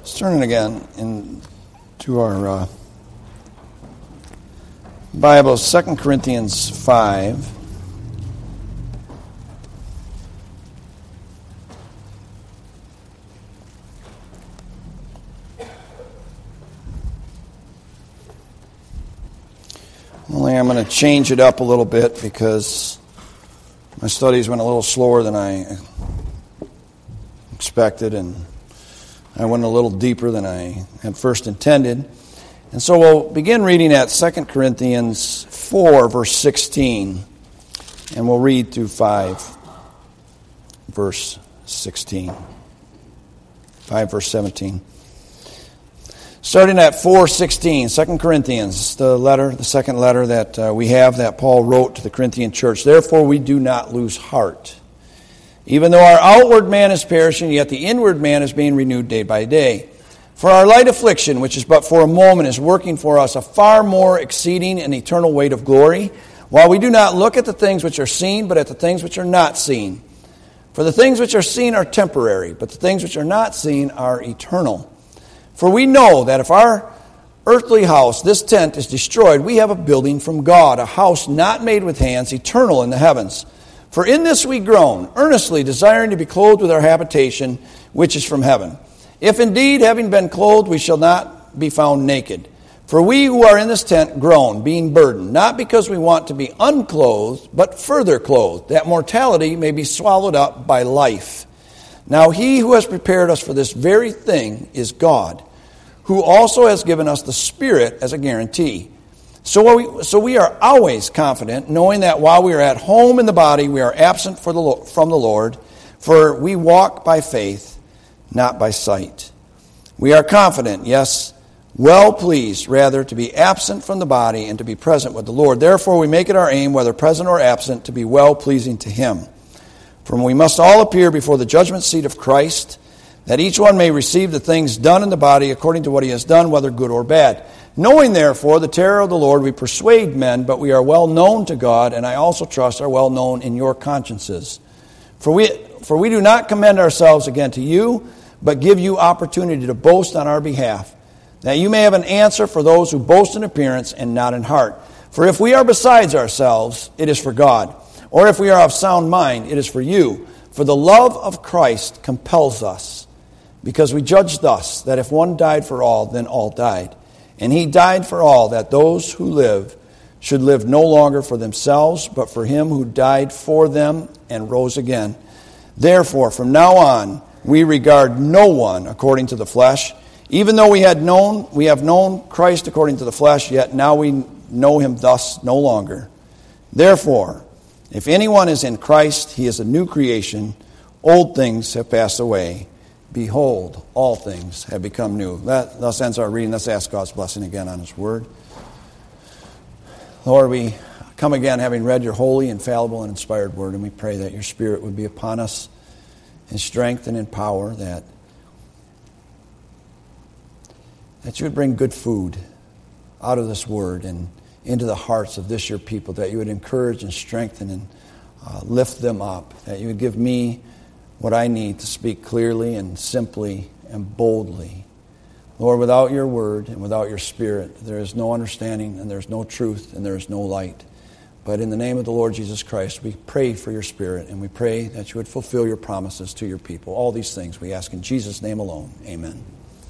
Let's turn it again to our Bible, 2 Corinthians 5. Only I'm going to change it up a little bit because my studies went a little slower than I expected, and I went a little deeper than I had first intended. And so we'll begin reading at 2 Corinthians 4, verse 16, and we'll read through 5, verse 16. 5, verse 17. Starting at 4:16, 2 Corinthians, the second letter that we have that Paul wrote to the Corinthian church. Therefore we do not lose heart. Even though our outward man is perishing, yet the inward man is being renewed day by day. For our light affliction, which is but for a moment, is working for us a far more exceeding and eternal weight of glory, while we do not look at the things which are seen, but at the things which are not seen. For the things which are seen are temporary, but the things which are not seen are eternal. For we know that if our earthly house, this tent, is destroyed, we have a building from God, a house not made with hands, eternal in the heavens. For in this we groan, earnestly desiring to be clothed with our habitation, which is from heaven. If indeed, having been clothed, we shall not be found naked. For we who are in this tent groan, being burdened, not because we want to be unclothed, but further clothed, that mortality may be swallowed up by life. Now he who has prepared us for this very thing is God, who also has given us the Spirit as a guarantee. So we are always confident, knowing that while we are at home in the body, we are absent from the Lord, for we walk by faith, not by sight. We are confident, yes, well pleased, rather, to be absent from the body and to be present with the Lord. Therefore we make it our aim, whether present or absent, to be well pleasing to Him. For we must all appear before the judgment seat of Christ, that each one may receive the things done in the body according to what he has done, whether good or bad. Knowing, therefore, the terror of the Lord, we persuade men, but we are well known to God, and I also trust are well known in your consciences. For we do not commend ourselves again to you, but give you opportunity to boast on our behalf, that you may have an answer for those who boast in appearance and not in heart. For if we are besides ourselves, it is for God. Or if we are of sound mind, it is for you. For the love of Christ compels us, because we judge thus, that if one died for all, then all died. And he died for all, that those who live should live no longer for themselves, but for him who died for them and rose again. Therefore, from now on, we regard no one according to the flesh. Even though we have known Christ according to the flesh, yet now we know him thus no longer. Therefore, if anyone is in Christ, he is a new creation. Old things have passed away. Behold, all things have become new. That thus ends our reading. Let's ask God's blessing again on His Word. Lord, we come again having read your holy, infallible, and inspired Word, and we pray that your Spirit would be upon us in strength and in power, that you would bring good food out of this Word and into the hearts of this your people, that you would encourage and strengthen and lift them up, that you would give me what I need to speak clearly and simply and boldly. Lord, without your word and without your Spirit, there is no understanding and there is no truth and there is no light. But in the name of the Lord Jesus Christ, we pray for your Spirit, and we pray that you would fulfill your promises to your people. All these things we ask in Jesus' name alone. Amen.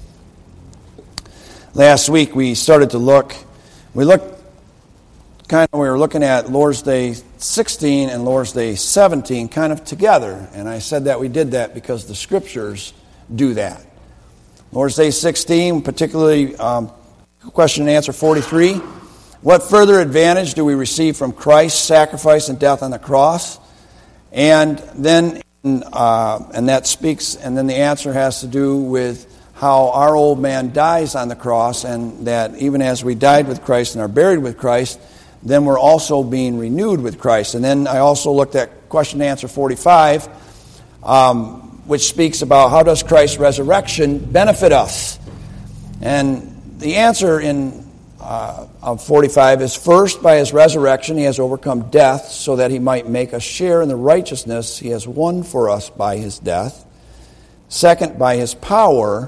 Last week we started to look. We were looking at Lord's Day 16 and Lord's Day 17 kind of together. And I said that we did that because the Scriptures do that. Lord's Day 16, particularly question and answer 43. What further advantage do we receive from Christ's sacrifice and death on the cross? And then that speaks, and then the answer has to do with how our old man dies on the cross, and that even as we died with Christ and are buried with Christ, then we're also being renewed with Christ. And then I also looked at question and answer 45, which speaks about how does Christ's resurrection benefit us? And the answer of 45 is, first, by his resurrection he has overcome death so that he might make us share in the righteousness he has won for us by his death. Second, by his power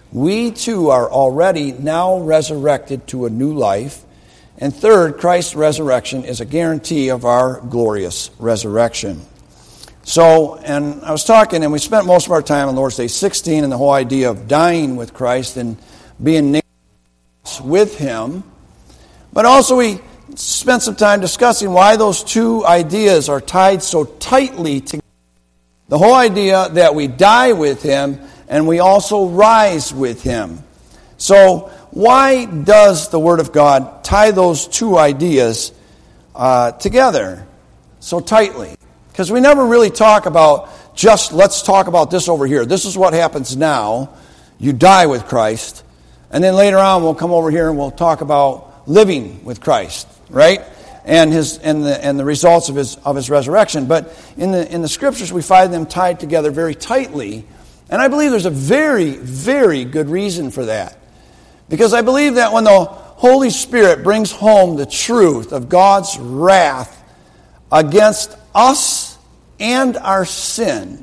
we too are already now resurrected to a new life. And third, Christ's resurrection is a guarantee of our glorious resurrection. So, and I was talking, and we spent most of our time on Lord's Day 16 and the whole idea of dying with Christ and being nailed with Him. But also we spent some time discussing why those two ideas are tied so tightly together. The whole idea that we die with Him and we also rise with Him. So why does the Word of God tie those two ideas together so tightly? Because we never really talk about just, let's talk about this over here. This is what happens now. You die with Christ. And then later on we'll come over here and we'll talk about living with Christ, right? And the results of his resurrection. But in the Scriptures we find them tied together very tightly. And I believe there's a very, very good reason for that. Because I believe that when the Holy Spirit brings home the truth of God's wrath against us and our sin,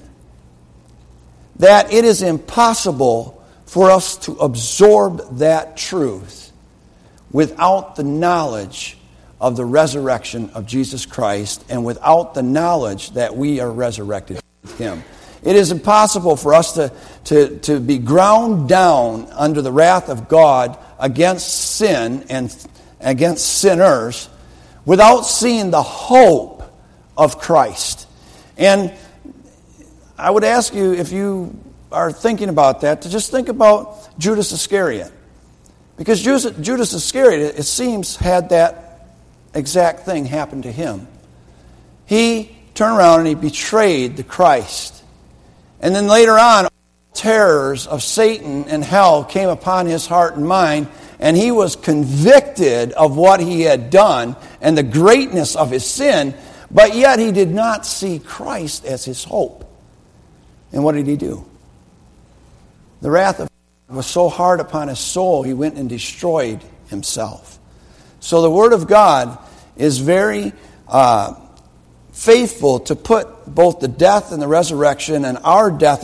that it is impossible for us to absorb that truth without the knowledge of the resurrection of Jesus Christ and without the knowledge that we are resurrected with Him. It is impossible for us to be ground down under the wrath of God against sin and against sinners without seeing the hope of Christ. And I would ask you, if you are thinking about that, to just think about Judas Iscariot. Because Judas Iscariot, it seems, had that exact thing happen to him. He turned around and he betrayed the Christ. And then later on, terrors of Satan and hell came upon his heart and mind, and he was convicted of what he had done and the greatness of his sin, but yet he did not see Christ as his hope. And what did he do? The wrath of God was so hard upon his soul, he went and destroyed himself. So the Word of God is very faithful to put both the death and the resurrection and our death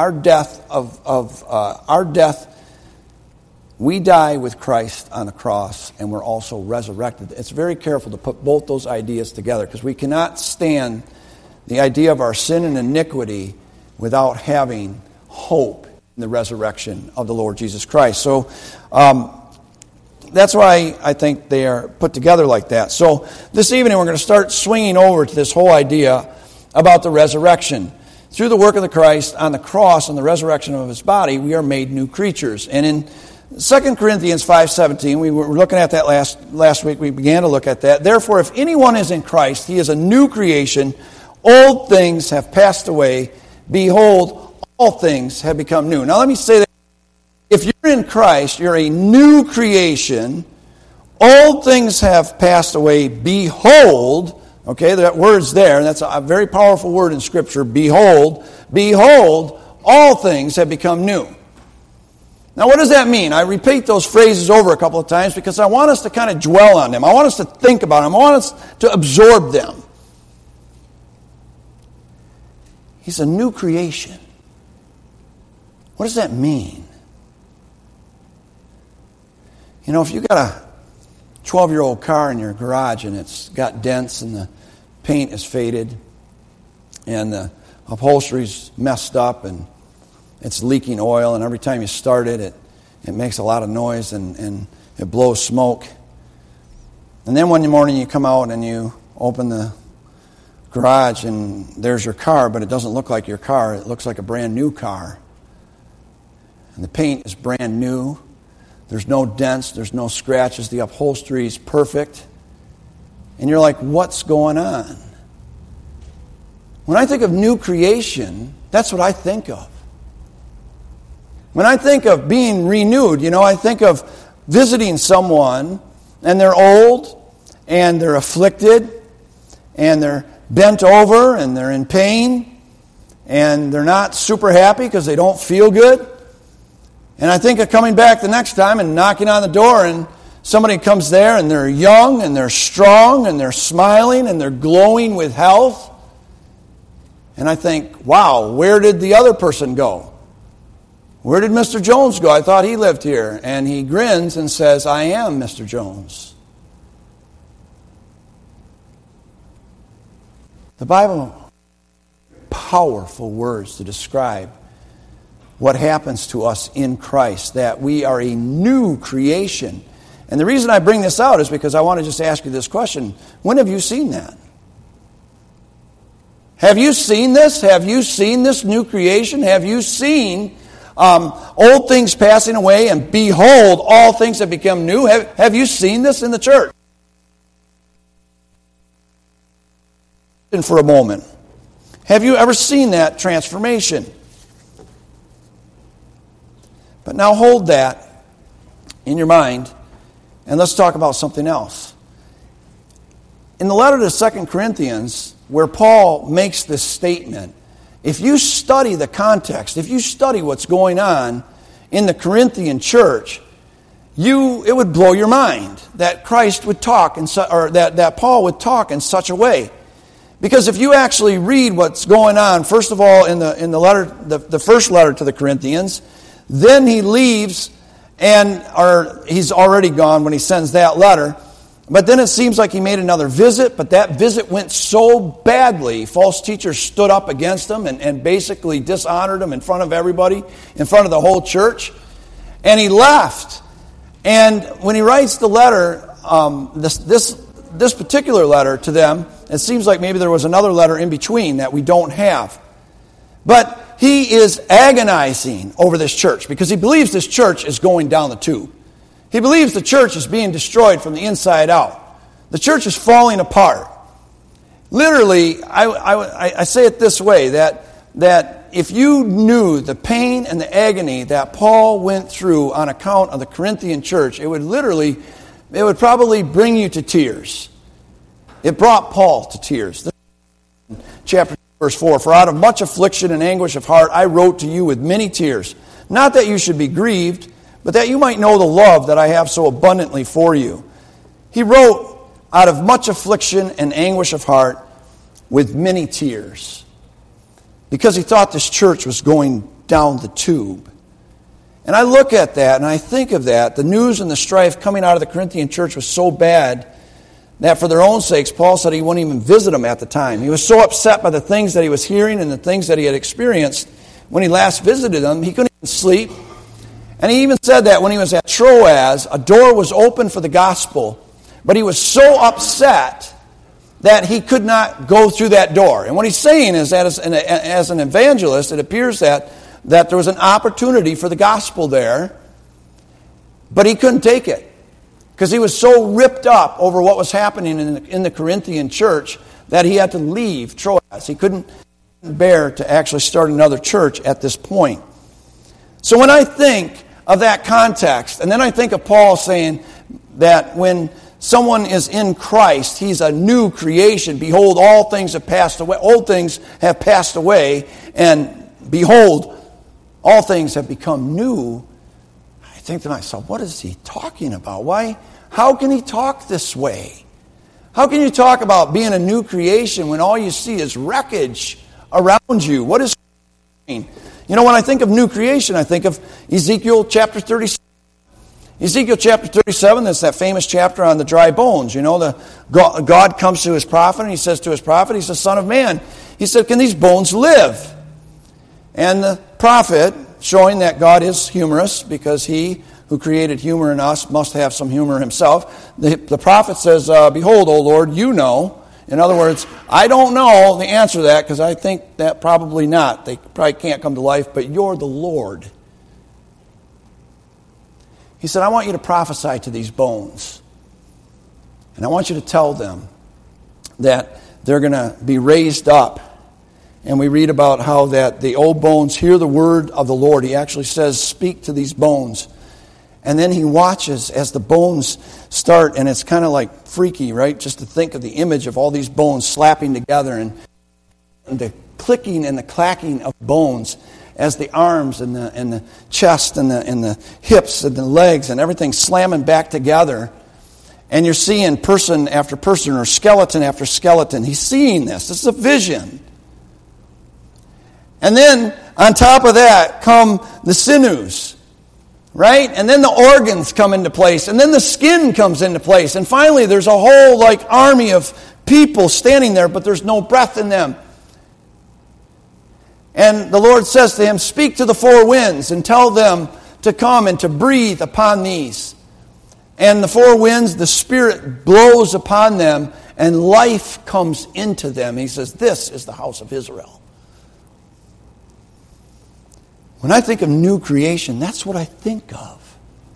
we die with Christ on the cross and we're also resurrected. It's very careful to put both those ideas together because we cannot stand the idea of our sin and iniquity without having hope in the resurrection of the Lord Jesus Christ. So that's why I think they are put together like that. So this evening we're going to start swinging over to this whole idea about the resurrection. Through the work of the Christ on the cross and the resurrection of His body, we are made new creatures. And in 2 Corinthians 5:17, we were looking at that last week. We began to look at that. Therefore, if anyone is in Christ, he is a new creation. Old things have passed away. Behold, all things have become new. Now let me say that. If you're in Christ, you're a new creation. Old things have passed away. Behold, okay, that word's there, and that's a very powerful word in Scripture. Behold, all things have become new. Now, what does that mean? I repeat those phrases over a couple of times because I want us to kind of dwell on them. I want us to think about them. I want us to absorb them. He's a new creation. What does that mean? You know, if you got a 12-year-old car in your garage and it's got dents and the paint is faded and the upholstery's messed up and it's leaking oil, and every time you start it, it makes a lot of noise and it blows smoke. And then one morning you come out and you open the garage and there's your car, but it doesn't look like your car. It looks like a brand new car. And the paint is brand new. There's no dents. There's no scratches. The upholstery is perfect. And you're like, what's going on? When I think of new creation, that's what I think of. When I think of being renewed, I think of visiting someone and they're old and they're afflicted and they're bent over and they're in pain and they're not super happy because they don't feel good. And I think of coming back the next time and knocking on the door and somebody comes there and they're young and they're strong and they're smiling and they're glowing with health. And I think, wow, where did the other person go? Where did Mr. Jones go? I thought he lived here. And he grins and says, I am Mr. Jones. The Bible, powerful words to describe what happens to us in Christ, that we are a new creation. And the reason I bring this out is because I want to just ask you this question. When have you seen that? Have you seen this? Have you seen this new creation? Have you seen old things passing away, and behold, all things have become new? Have you seen this in the church? And for a moment, have you ever seen that transformation? But now hold that in your mind, and let's talk about something else. In the letter to 2 Corinthians, where Paul makes this statement, if you study the context, if you study what's going on in the Corinthian church, it would blow your mind that Christ would talk, that Paul would talk in such a way. Because if you actually read what's going on, first of all, in the letter, the first letter to the Corinthians, then he leaves, or he's already gone when he sends that letter. But then it seems like he made another visit, but that visit went so badly, false teachers stood up against him and basically dishonored him in front of everybody, in front of the whole church. And he left. And when he writes the letter, this particular letter to them, it seems like maybe there was another letter in between that we don't have. But he is agonizing over this church because he believes this church is going down the tube. He believes the church is being destroyed from the inside out. The church is falling apart. Literally, I say it this way, that if you knew the pain and the agony that Paul went through on account of the Corinthian church, it would probably bring you to tears. It brought Paul to tears. Chapter 2, verse 4, for out of much affliction and anguish of heart I wrote to you with many tears, not that you should be grieved, but that you might know the love that I have so abundantly for you. He wrote out of much affliction and anguish of heart with many tears, because he thought this church was going down the tube. And I look at that and I think of that. The news and the strife coming out of the Corinthian church was so bad that for their own sakes, Paul said he wouldn't even visit them at the time. He was so upset by the things that he was hearing and the things that he had experienced when he last visited them, he couldn't even sleep. And he even said that when he was at Troas, a door was open for the gospel, but he was so upset that he could not go through that door. And what he's saying is that as an evangelist, it appears that there was an opportunity for the gospel there, but he couldn't take it because he was so ripped up over what was happening in the Corinthian church that he had to leave Troas. He couldn't bear to actually start another church at this point. So when I think of that context, and then I think of Paul saying that when someone is in Christ, he's a new creation. Behold, all things have passed away. Old things have passed away, and behold, all things have become new. I think to myself, what is he talking about? Why? How can he talk this way? How can you talk about being a new creation when all you see is wreckage around you? What is mean? You know, when I think of new creation, I think of Ezekiel chapter 37. Ezekiel chapter 37, that's that famous chapter on the dry bones. You know, God comes to his prophet, and he says to his prophet, he says, Son of man, he said, can these bones live? And the prophet, showing that God is humorous, because he who created humor in us must have some humor himself, the prophet says, behold, O Lord, you know. In other words, I don't know the answer to that, because I think that probably not. They probably can't come to life, but you're the Lord. He said, I want you to prophesy to these bones. And I want you to tell them that they're going to be raised up. And we read about how that the old bones hear the word of the Lord. He actually says, speak to these bones. And then he watches as the bones start, and it's kind of like freaky, right? Just to think of the image of all these bones slapping together and the clicking and the clacking of bones as the arms and the chest and the hips and the legs and everything slamming back together. And you're seeing person after person or skeleton after skeleton. He's seeing this. This is a vision. And then On top of that come the sinews, right? And then the organs come into place, and then the skin comes into place. And finally, there's a whole army of people standing there, but there's no breath in them. And the Lord says to him, speak to the four winds and tell them to come and to breathe upon these. And the four winds, the Spirit blows upon them, and life comes into them. He says, this is the house of Israel. When I think of new creation, that's what I think of.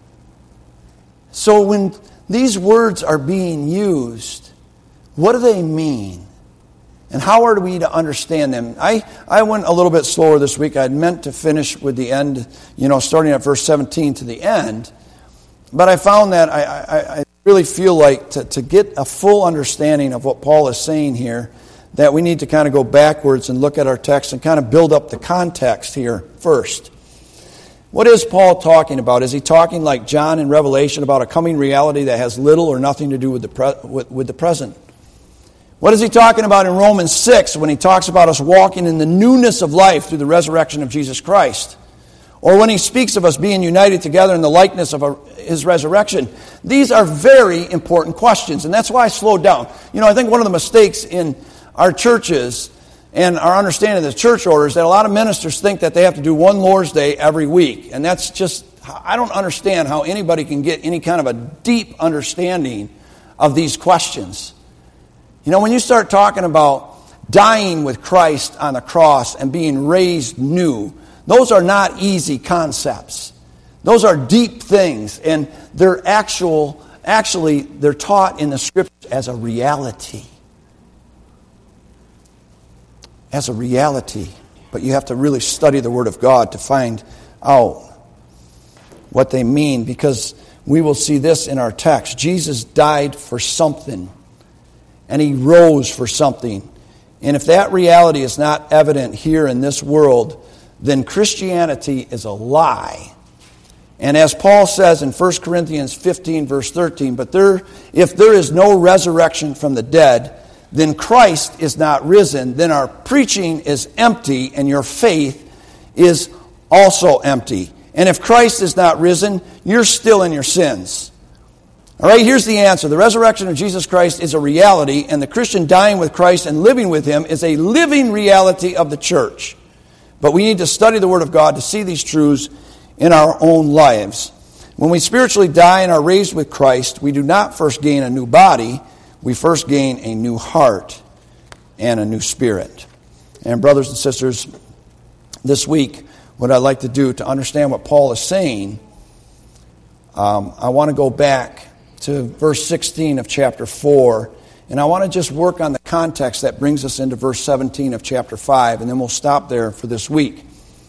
So when these words are being used, what do they mean? And how are we to understand them? I went a little bit slower this week. I'd meant to finish with the end, starting at verse 17 to the end. But I found that I really feel like to get a full understanding of what Paul is saying here, that we need to kind of go backwards and look at our text and kind of build up the context here first. What is Paul talking about? Is he talking like John in Revelation about a coming reality that has little or nothing to do with the present? What is he talking about in Romans 6 when he talks about us walking in the newness of life through the resurrection of Jesus Christ? Or when he speaks of us being united together in the likeness of his resurrection? These are very important questions, and that's why I slowed down. I think one of the mistakes in our churches and our understanding of the church order is that a lot of ministers think that they have to do one Lord's Day every week. And that's just, I don't understand how anybody can get any kind of a deep understanding of these questions. When you start talking about dying with Christ on the cross and being raised new, those are not easy concepts. Those are deep things, and they're actually they're taught in the Scriptures as a reality. As a reality. But you have to really study the Word of God to find out what they mean, because we will see this in our text. Jesus died for something, and he rose for something. And if that reality is not evident here in this world, then Christianity is a lie. And as Paul says in 1 Corinthians 15, verse 13, if there is no resurrection from the dead, then Christ is not risen, then our preaching is empty, and your faith is also empty. And if Christ is not risen, you're still in your sins. All right, here's the answer. The resurrection of Jesus Christ is a reality, and the Christian dying with Christ and living with him is a living reality of the church. But we need to study the Word of God to see these truths in our own lives. When we spiritually die and are raised with Christ, we do not first gain a new body, we first gain a new heart and a new spirit. And brothers and sisters, this week, what I'd like to do to understand what Paul is saying, I want to go back to verse 16 of chapter 4, and I want to just work on the context that brings us into verse 17 of chapter 5, and then we'll stop there for this week.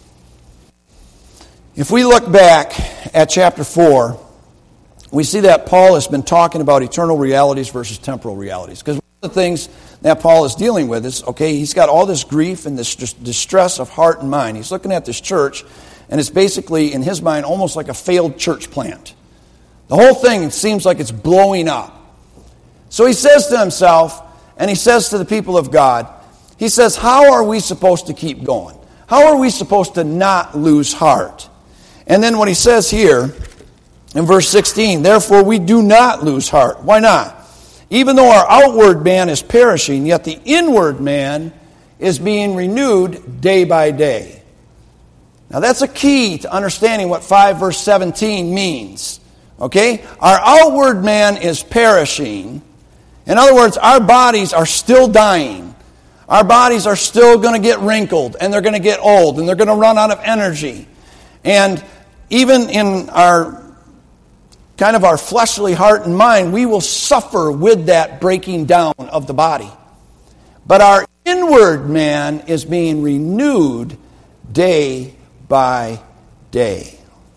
If we look back at chapter 4, we see that Paul has been talking about eternal realities versus temporal realities. Because one of the things that Paul is dealing with is, he's got all this grief and this distress of heart and mind. He's looking at this church, and it's basically, in his mind, almost like a failed church plant. The whole thing seems like it's blowing up. So he says to himself, and he says to the people of God, he says, how are we supposed to keep going? How are we supposed to not lose heart? And then what he says here, in verse 16, therefore we do not lose heart. Why not? Even though our outward man is perishing, yet the inward man is being renewed day by day. Now that's a key to understanding what 5 verse 17 means. Okay? Our outward man is perishing. In other words, our bodies are still dying. Our bodies are still going to get wrinkled, and they're going to get old, and they're going to run out of energy. And even in our fleshly heart and mind, we will suffer with that breaking down of the body. But our inward man is being renewed day by day.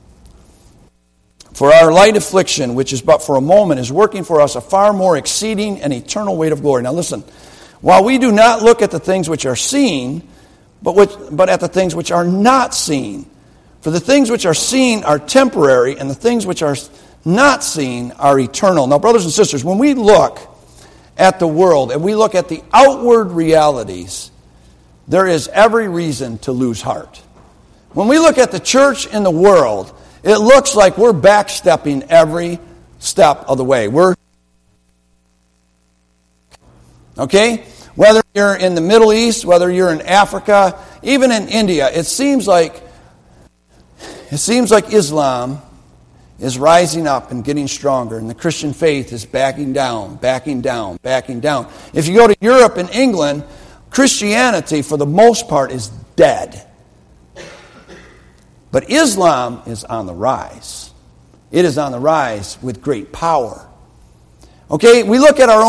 For our light affliction, which is but for a moment, is working for us a far more exceeding and eternal weight of glory. Now listen, while we do not look at the things which are seen, but at the things which are not seen. For the things which are seen are temporary, and the things which are not seen are eternal. Now, brothers and sisters, when we look at the world and we look at the outward realities, there is every reason to lose heart. When we look at the church in the world, it looks like we're backstepping every step of the way. Okay? Whether you're in the Middle East, whether you're in Africa, even in India, it seems like Islam is rising up and getting stronger, and the Christian faith is backing down, backing down, backing down. If you go to Europe and England, Christianity, for the most part, is dead. But Islam is on the rise. It is on the rise with great power. Okay, we look at our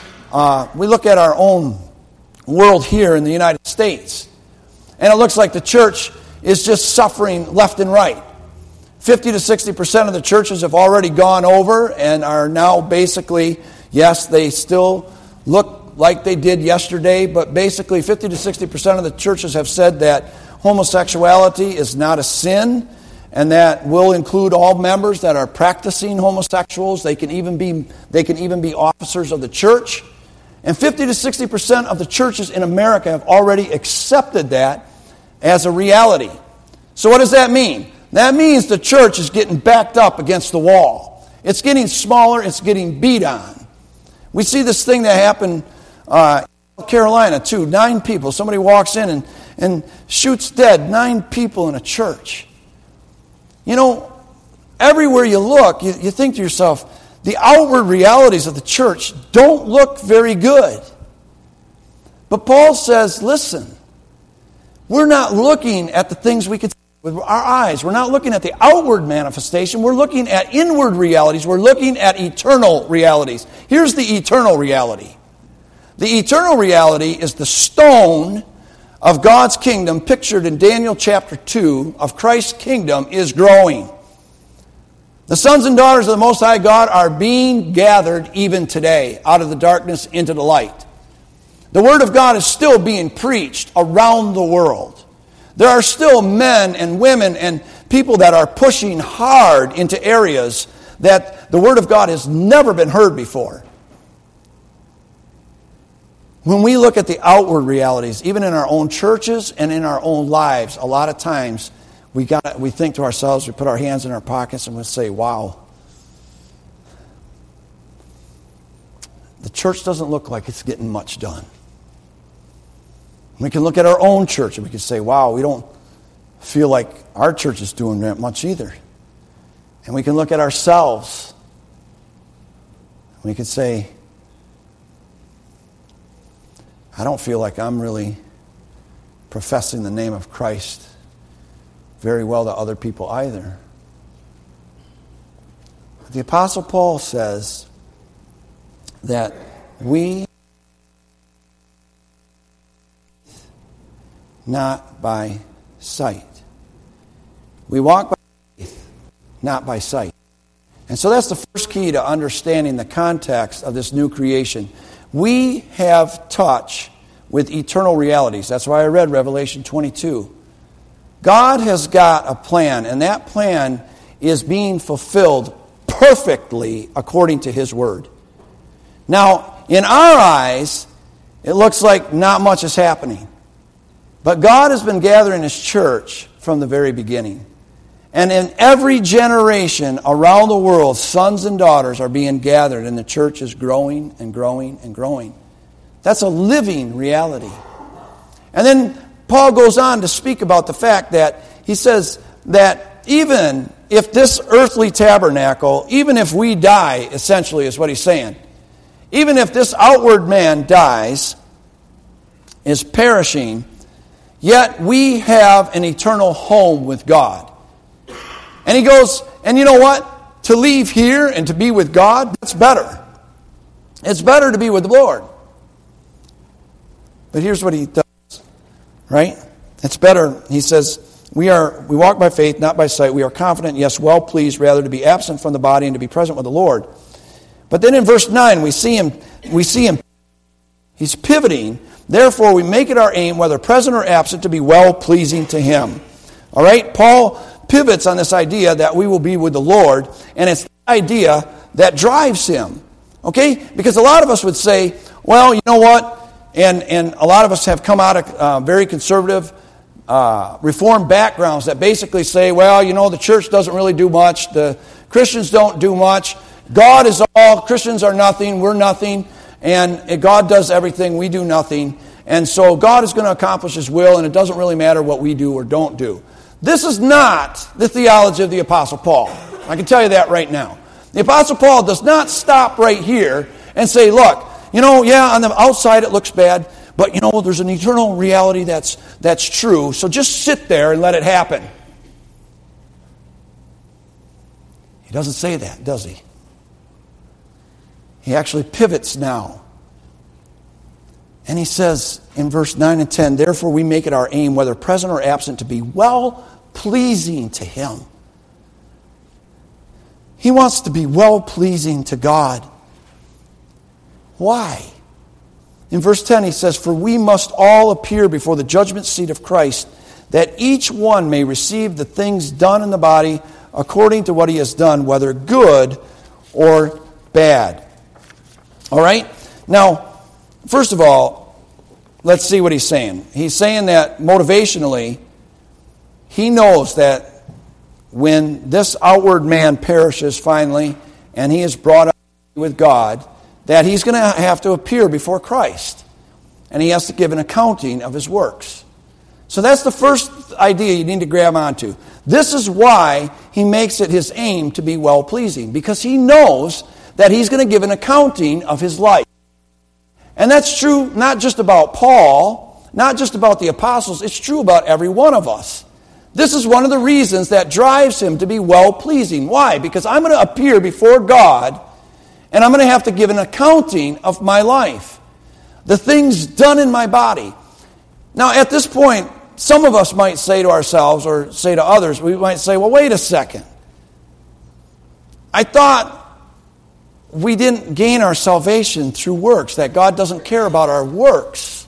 own world here in the United States, and it looks like the church is just suffering left and right. 50 to 60% of the churches have already gone over and are now basically, yes, they still look like they did yesterday, but basically 50 to 60% of the churches have said that homosexuality is not a sin, and that will include all members that are practicing homosexuals. They can even be officers of the church. And 50 to 60% of the churches in America have already accepted that as a reality. So what does that mean? That means the church is getting backed up against the wall. It's getting smaller. It's getting beat on. We see this thing that happened in South Carolina, too. 9 people. Somebody walks in and shoots dead 9 people in a church. You know, everywhere you look, you think to yourself, the outward realities of the church don't look very good. But Paul says, listen, we're not looking at the things we can see with our eyes. We're not looking at the outward manifestation. We're looking at inward realities. We're looking at eternal realities. Here's the eternal reality. The eternal reality is the stone of God's kingdom pictured in Daniel chapter 2 of Christ's kingdom is growing. The sons and daughters of the Most High God are being gathered even today out of the darkness into the light. The Word of God is still being preached around the world. There are still men and women and people that are pushing hard into areas that the Word of God has never been heard before. When we look at the outward realities, even in our own churches and in our own lives, a lot of times we think to ourselves, we put our hands in our pockets and we say, wow, the church doesn't look like it's getting much done. We can look at our own church and we can say, wow, we don't feel like our church is doing that much either. And we can look at ourselves and we can say, I don't feel like I'm really professing the name of Christ very well to other people either. The Apostle Paul says that we not by sight. We walk by faith, not by sight. And so that's the first key to understanding the context of this new creation. We have touch with eternal realities. That's why I read Revelation 22. God has got a plan, and that plan is being fulfilled perfectly according to His Word. Now, in our eyes, it looks like not much is happening. But God has been gathering His church from the very beginning. And in every generation around the world, sons and daughters are being gathered, and the church is growing and growing and growing. That's a living reality. And then Paul goes on to speak about the fact that he says that even if this earthly tabernacle, even if we die, essentially is what he's saying, even if this outward man dies, is perishing, yet we have an eternal home with God. And he goes, and you know what? To leave here and to be with God, that's better. It's better to be with the Lord. But here's what he does, right? It's better. He says, we walk by faith, not by sight. We are confident, yes, well pleased, rather to be absent from the body and to be present with the Lord. But then in verse 9, we see him. He's pivoting. Therefore, we make it our aim, whether present or absent, to be well-pleasing to Him. All right? Paul pivots on this idea that we will be with the Lord, and it's the idea that drives him. Okay? Because a lot of us would say, well, you know what? And a lot of us have come out of very conservative Reformed backgrounds that basically say, well, the church doesn't really do much, the Christians don't do much, God is all, Christians are nothing, we're nothing, and God does everything, we do nothing, and so God is going to accomplish His will, and it doesn't really matter what we do or don't do. This is not the theology of the Apostle Paul. I can tell you that right now. The Apostle Paul does not stop right here and say, look, on the outside it looks bad, but there's an eternal reality that's true, so just sit there and let it happen. He doesn't say that, does he? He actually pivots now. And he says in verse 9 and 10, therefore we make it our aim, whether present or absent, to be well-pleasing to Him. He wants to be well-pleasing to God. Why? In verse 10 he says, for we must all appear before the judgment seat of Christ, that each one may receive the things done in the body according to what he has done, whether good or bad. All right? Now, first of all, let's see what he's saying. He's saying that motivationally, he knows that when this outward man perishes finally, and he is brought up with God, that he's going to have to appear before Christ. And he has to give an accounting of his works. So that's the first idea you need to grab onto. This is why he makes it his aim to be well-pleasing, because he knows that he's going to give an accounting of his life. And that's true not just about Paul, not just about the apostles, it's true about every one of us. This is one of the reasons that drives him to be well-pleasing. Why? Because I'm going to appear before God, and I'm going to have to give an accounting of my life. The things done in my body. Now, at this point, some of us might say to ourselves, or say to others, we might say, well, wait a second. I thought we didn't gain our salvation through works, that God doesn't care about our works.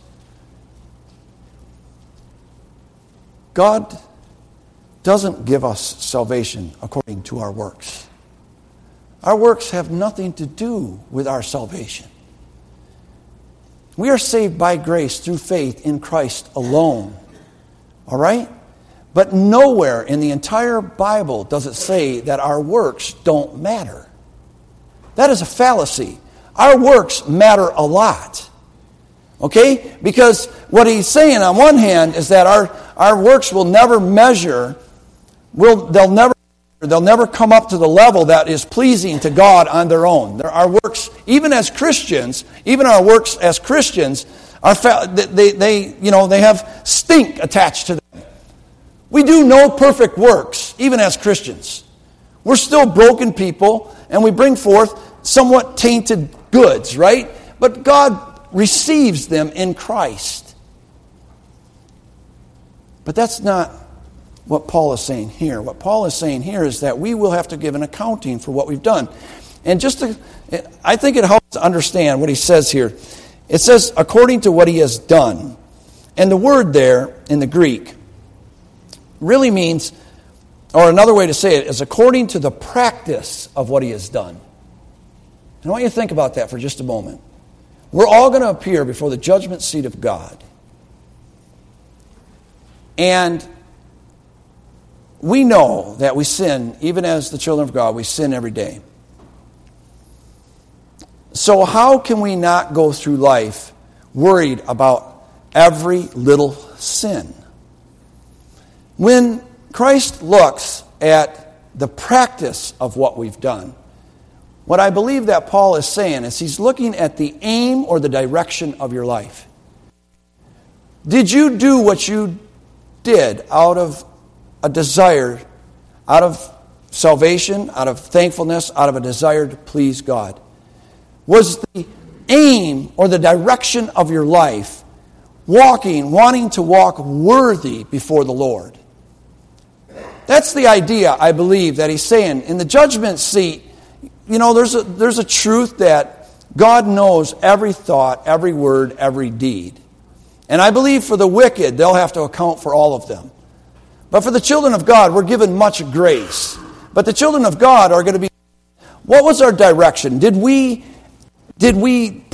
God doesn't give us salvation according to our works. Our works have nothing to do with our salvation. We are saved by grace through faith in Christ alone. All right? But nowhere in the entire Bible does it say that our works don't matter. That is a fallacy. Our works matter a lot. Okay? Because what he's saying on one hand is that our works will never measure, they'll never come up to the level that is pleasing to God on their own. Our works, even as Christians, even our works as Christians, they have stink attached to them. We do no perfect works, even as Christians. We're still broken people, and we bring forth somewhat tainted goods, right? But God receives them in Christ. But that's not what Paul is saying here. What Paul is saying here is that we will have to give an accounting for what we've done. And I think it helps to understand what he says here. It says, according to what he has done. And the word there in the Greek really means, or another way to say it, is according to the practice of what he has done. And I want you to think about that for just a moment. We're all going to appear before the judgment seat of God. And we know that we sin, even as the children of God, we sin every day. So how can we not go through life worried about every little sin? When Christ looks at the practice of what we've done, what I believe that Paul is saying is he's looking at the aim or the direction of your life. Did you do what you did out of a desire, out of salvation, out of thankfulness, out of a desire to please God? Was the aim or the direction of your life wanting to walk worthy before the Lord? That's the idea, I believe, that he's saying. In the judgment seat, there's a truth that God knows every thought, every word, every deed. And I believe for the wicked, they'll have to account for all of them. But for the children of God, we're given much grace. But the children of God are going to be, what was our direction? Did we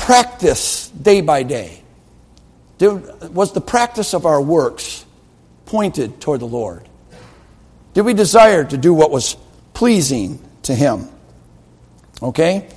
practice day by day? Was the practice of our works pointed toward the Lord? Did we desire to do what was pleasing to Him? Okay?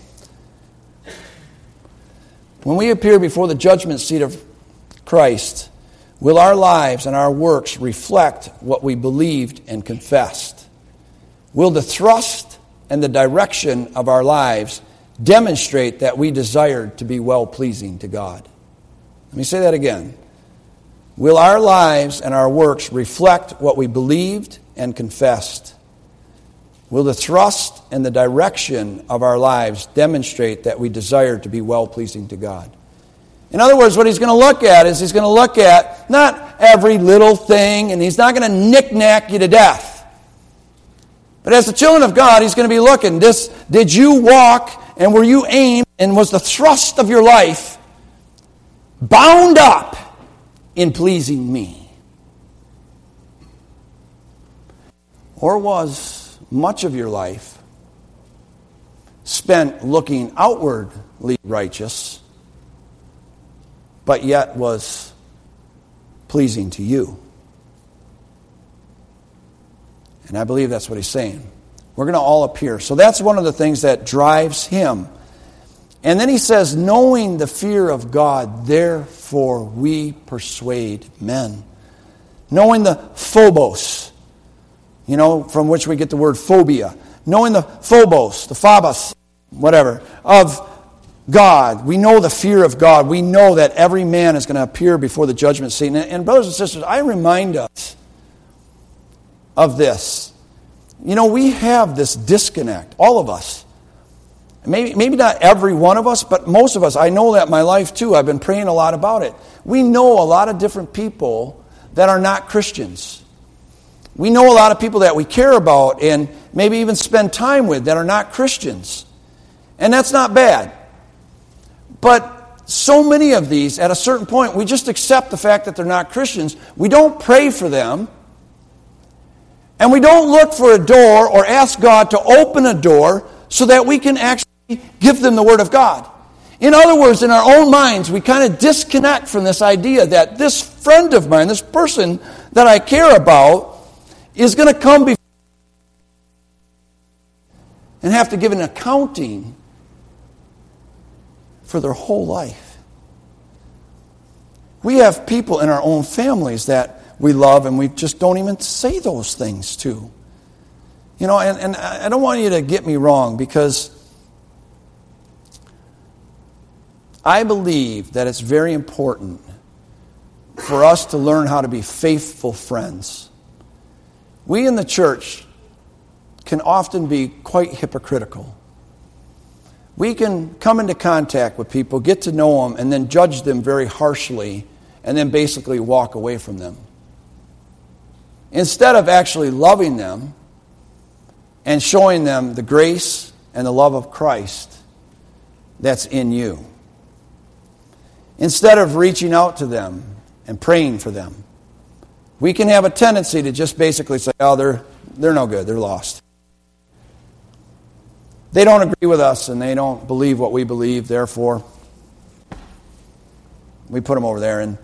When we appear before the judgment seat of Christ, will our lives and our works reflect what we believed and confessed? Will the thrust and the direction of our lives demonstrate that we desired to be well-pleasing to God? Let me say that again. Will our lives and our works reflect what we believed and confessed? Will the thrust and the direction of our lives demonstrate that we desire to be well-pleasing to God? In other words, what he's going to look at is he's going to look at not every little thing, and he's not going to knick-knack you to death. But as the children of God, he's going to be looking. Did you walk, and were you aimed, and was the thrust of your life bound up in pleasing me? Or was much of your life spent looking outwardly righteous, but yet was pleasing to you? And I believe that's what he's saying. We're going to all appear. So that's one of the things that drives him. And then he says, knowing the fear of God, therefore we persuade men. Knowing the phobos, from which we get the word phobia. Knowing the phobos, the phobos, whatever, of God. We know the fear of God. We know that every man is going to appear before the judgment seat. And brothers and sisters, I remind us of this. We have this disconnect, all of us. Maybe not every one of us, but most of us. I know that in my life too. I've been praying a lot about it. We know a lot of different people that are not Christians. We know a lot of people that we care about and maybe even spend time with that are not Christians. And that's not bad. But so many of these, at a certain point, we just accept the fact that they're not Christians. We don't pray for them. And we don't look for a door or ask God to open a door so that we can actually give them the Word of God. In other words, in our own minds, we kind of disconnect from this idea that this friend of mine, this person that I care about, is going to come before and have to give an accounting for their whole life. We have people in our own families that we love and we just don't even say those things to. And I don't want you to get me wrong, because I believe that it's very important for us to learn how to be faithful friends. We in the church can often be quite hypocritical. We can come into contact with people, get to know them, and then judge them very harshly, and then basically walk away from them. Instead of actually loving them and showing them the grace and the love of Christ that's in you. Instead of reaching out to them and praying for them. We can have a tendency to just basically say, oh, they're no good, they're lost. They don't agree with us and they don't believe what we believe, therefore we put them over there. And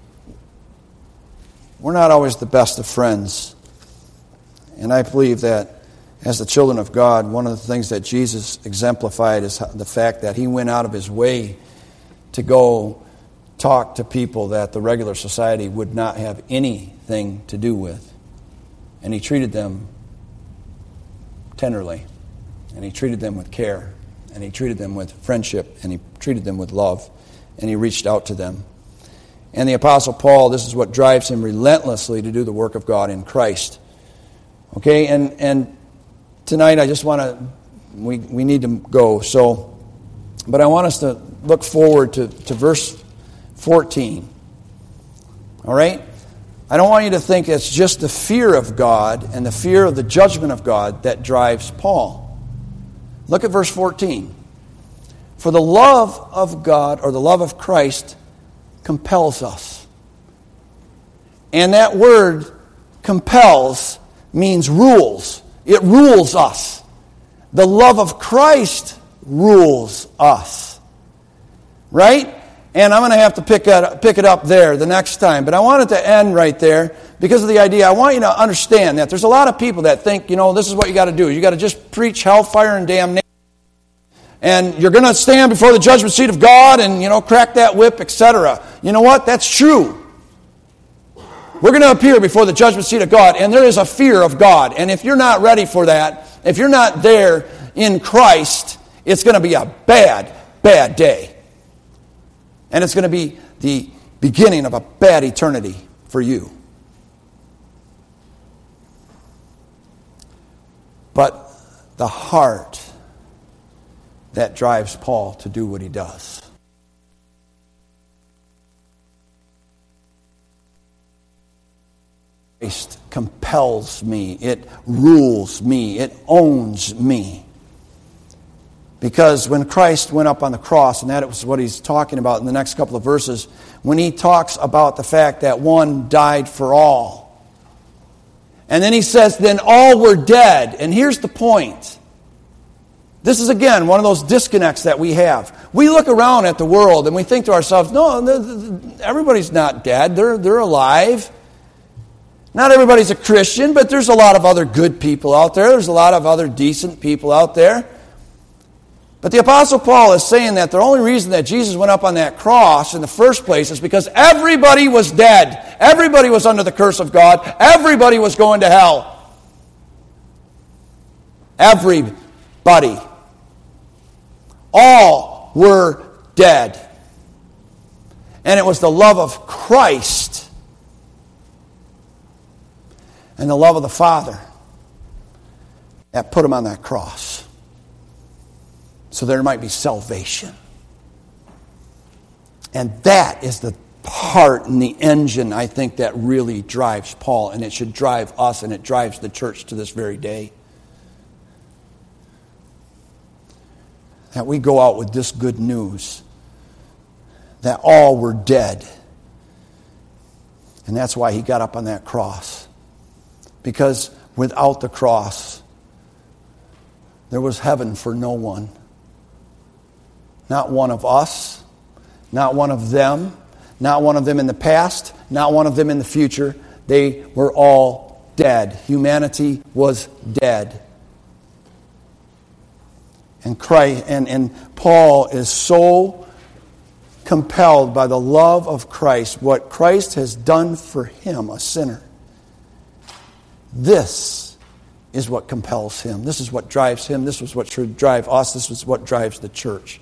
we're not always the best of friends. And I believe that as the children of God, one of the things that Jesus exemplified is the fact that he went out of his way to go talk to people that the regular society would not have anything to do with. And he treated them tenderly. And he treated them with care. And he treated them with friendship. And he treated them with love. And he reached out to them. And the Apostle Paul, this is what drives him relentlessly to do the work of God in Christ. Okay, and tonight I just want to, we need to go. But I want us to look forward to verse 14. All right? I don't want you to think it's just the fear of God and the fear of the judgment of God that drives Paul. Look at verse 14. For the love of God, or the love of Christ, compels us. And that word compels means rules. It rules us. The love of Christ rules us. Right? And I'm going to have to pick it up there the next time. But I wanted to end right there because of the idea. I want you to understand that there's a lot of people that think, this is what you got to do. You got to just preach hellfire and damnation. And you're going to stand before the judgment seat of God and, crack that whip, etc. You know what? That's true. We're going to appear before the judgment seat of God, and there is a fear of God. And if you're not ready for that, if you're not there in Christ, it's going to be a bad, bad day. And it's going to be the beginning of a bad eternity for you. But the heart that drives Paul to do what he does. Christ compels me. It rules me. It owns me. Because when Christ went up on the cross, and that was what he's talking about in the next couple of verses, when he talks about the fact that one died for all. And then he says, then all were dead. And here's the point. This is, again, one of those disconnects that we have. We look around at the world and we think to ourselves, no, everybody's not dead. They're alive. Not everybody's a Christian, but there's a lot of other good people out there. There's a lot of other decent people out there. But the Apostle Paul is saying that the only reason that Jesus went up on that cross in the first place is because everybody was dead. Everybody was under the curse of God. Everybody was going to hell. Everybody. All were dead. And it was the love of Christ and the love of the Father that put him on that cross. So there might be salvation. And that is the part and the engine, I think, that really drives Paul. And it should drive us, and it drives the church to this very day. That we go out with this good news. That all were dead. And that's why he got up on that cross. Because without the cross, there was heaven for no one. Not one of us, not one of them, not one of them in the past, not one of them in the future. They were all dead. Humanity was dead. And Paul is so compelled by the love of Christ, what Christ has done for him, a sinner. This is what compels him. This is what drives him. This is what should drive us. This is what drives the church.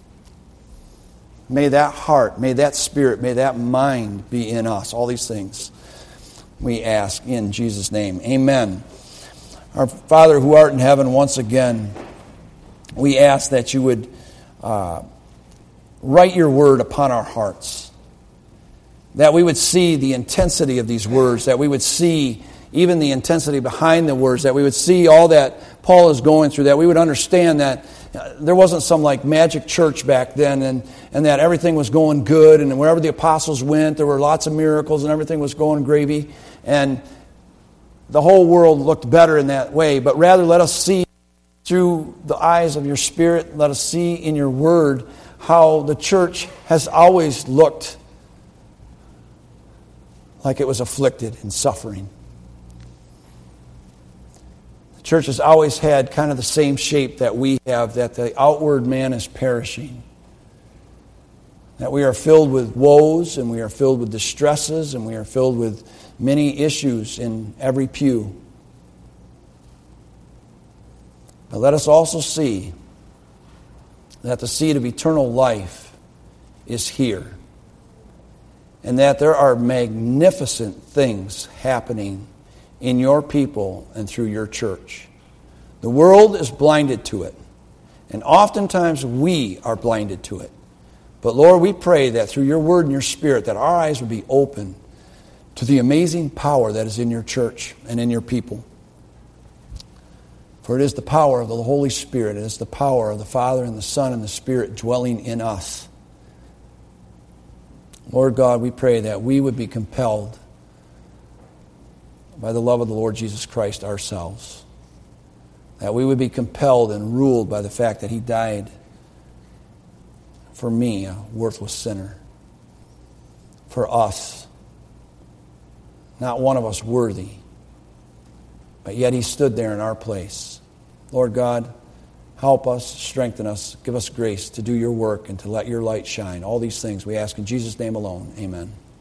May that heart, may that spirit, may that mind be in us. All these things we ask in Jesus' name. Amen. Our Father who art in heaven, once again, we ask that you would write your word upon our hearts. That we would see the intensity of these words. That we would see even the intensity behind the words. That we would see all that Paul is going through. That we would understand that there wasn't some like magic church back then and that everything was going good, and wherever the apostles went there were lots of miracles and everything was going gravy, and the whole world looked better in that way. But rather let us see through the eyes of your Spirit, let us see in your word how the church has always looked like it was afflicted and suffering. Church has always had kind of the same shape that we have, that the outward man is perishing. That we are filled with woes, and we are filled with distresses, and we are filled with many issues in every pew. But let us also see that the seed of eternal life is here. And that there are magnificent things happening in your people and through your church. The world is blinded to it. And oftentimes we are blinded to it. But Lord, we pray that through your word and your Spirit that our eyes would be open to the amazing power that is in your church and in your people. For it is the power of the Holy Spirit. It is the power of the Father and the Son and the Spirit dwelling in us. Lord God, we pray that we would be compelled by the love of the Lord Jesus Christ ourselves. That we would be compelled and ruled by the fact that he died for me, a worthless sinner. for us. Not one of us worthy. But yet He stood there in our place. Lord God, help us, strengthen us, give us grace to do your work and to let your light shine. All these things we ask in Jesus' name alone. Amen.